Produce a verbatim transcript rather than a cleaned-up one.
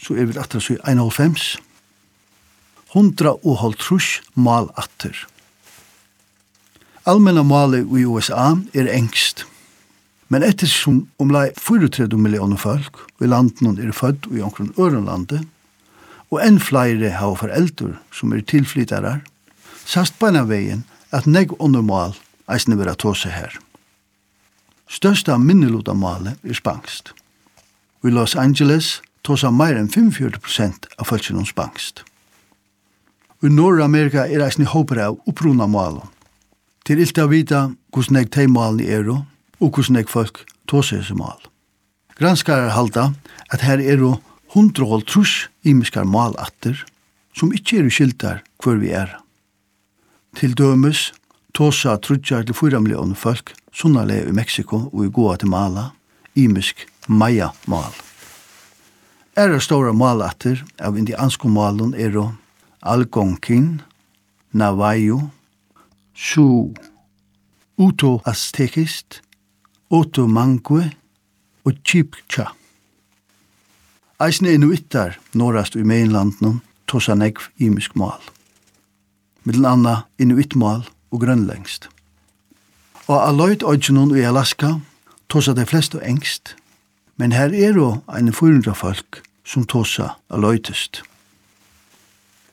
så er vi atter så i einoghálvfems. Hundra og halvtrus mal atter. Allmänna malet i U S A er engst. Men ettersom omlai trettio millioner folk i landen er født i omkring Ørenlandet, og enn flere har foreldre som er tilflyttere, sast på en veien at negg undermal eisne vera tåse her. Størsta minneluta malet er spangst. I Los Angeles tåsa mer enn fyrtifem prosent av folkene spangst. I Nordamerika er eisne håper av oppruna malen. Til ilt å vita hvordan negg teimalen er og hvordan negg folk tåse hese mal. Granskarar halda at her er og hundra og halvtrus imiskar malatter som ikkje er skiltar hvor vi er. Til dømes tåsa trudjar til fyra millioner folk sunnale i Mexico og i Guatemala imisk maya-mal. Æra stora malatter av indiansko malen er og Algonquin, Navajo, Sioux, Uto-Aztekist, Otomangue og Chibcha. Eisne inuittar norrast i mainlanden tåsa negv imisk mal. Middelen anna inuitmal og grønlengst. Og Aloyd Oidgenon i Alaska tåsa de fleste engst, men her er jo en fyrhundra folk som tåsa Aloydest.